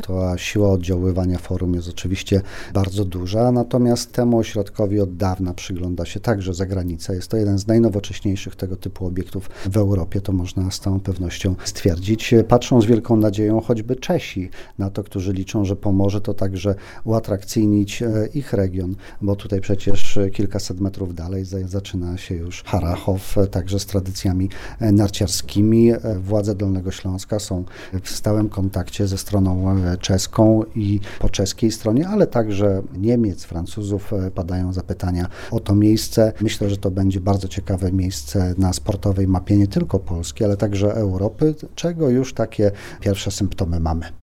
to siła oddziaływania forum jest oczywiście bardzo duża, natomiast temu ośrodkowi od dawna przygląda się także zagranica. Jest to jeden z najnowocześniejszych tego typu obiektów w Europie, to można z całą pewnością stwierdzić. Patrzą z wielką nadzieją choćby Czesi na to, którzy liczą, że pomoże to także uatrakcyjnić ich region, bo tutaj przecież kilkaset metrów dalej zaczyna się już Harrachów, także z tradycjami narciarskimi. Władze Dolnego Śląska są w stałym kontakcie ze stroną czeską i po czeskiej stronie, ale także Niemiec, Francuzów padają zapytania o to miejsce. Myślę, że to będzie bardzo ciekawe miejsce na sportowej mapie nie tylko Polski, ale także Europy, czego już takie pierwsze symptomy mamy.